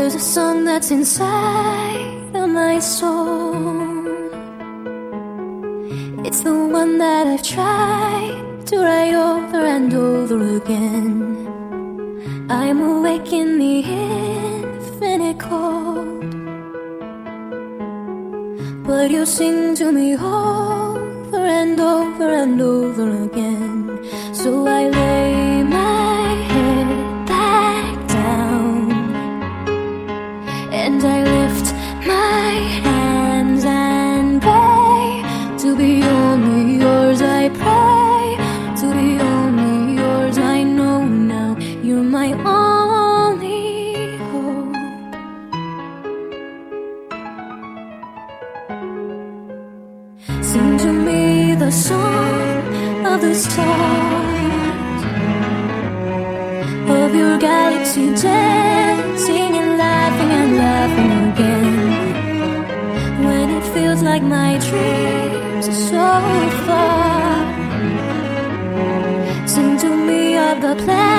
There's a song that's inside of my soul. It's the one that I've tried to write over and over again. I'm awake in the infinite cold, but you sing to me over and over and over again. So I lay my head back down and I lift my hands and pray to be only yours. I pray to be only yours. I know now you're my only hope. Sing to me the song of the stars, of your galaxy dancing and laughing again. When it feels like my dreams are so far, sing to me of the planets